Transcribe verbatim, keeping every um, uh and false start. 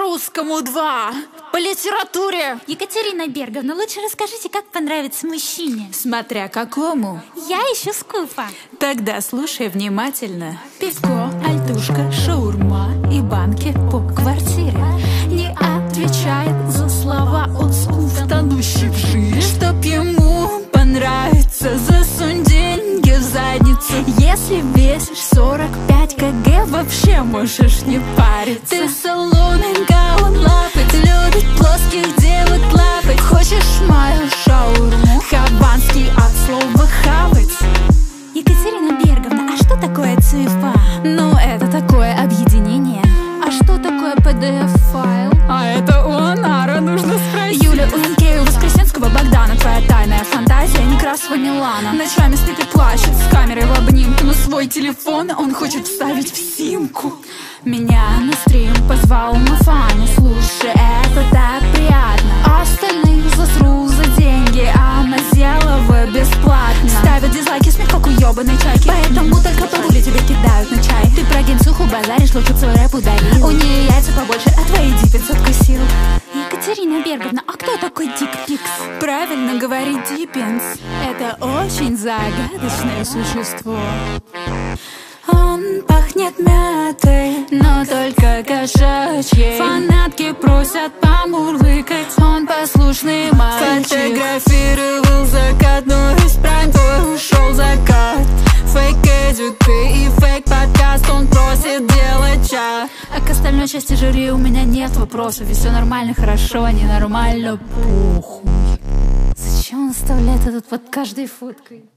русскому два, по литературе. Екатерина Берговна, лучше расскажите, как понравится мужчине. Смотря какому. Я ищу скуфа. Тогда слушай внимательно. Пивко, альтушка, шаурма и банки по квартире. Не отвечает за слова, он скуф, тонущий в жире. Чтоб ему понравится, засунь деньги в задницу. Если весишь сорок пять килограмм, вообще можешь не париться. Ты соломинка, он лапать, любит плоских девок лапать. Хочешь мою шаурму? Хабанский от слова хавать. Екатерина Берговна, а что такое цифа? Ну, это такое объединение. А что такое пи ди эф-файл? А это у Анара, нужно спросить. Юля Узенкеева, Воскресенского, Богдана. Твоя тайная фантазия, Некрасова, Милана. Ночами спит и плачет с камерой в обнимку, но свой телефон он хочет вставить в симку. Меня на стрим позвал Мафаня. Слушай, это так приятно. А остальных засру за деньги, а Мазелова бесплатно. Ставят дизлайки, смех как у ёбаной чайки. Поэтому только погугли тебе кидают на чай. Ты про генсуху базаришь, лучше свой рэп ударил. У нее яйца побольше, а твои ди пятьсот косил. Екатерина Берговна, а кто такой Дик Пикс? Правильно говорит Диппинс. Это очень загадочное существо. Он пахнет мятой, но только кошачьей. Фанатки просят помурлыкать, он послушный мальчик. Фотографировал закат, но из прайм-тора ушел закат. Фейк-эдюты и фейк-подкаст, он просит делать чат. А к остальной части жюри у меня нет вопросов. Ведь все нормально, хорошо, ненормально, похуй. Зачем он вставляет этот под каждой фоткой?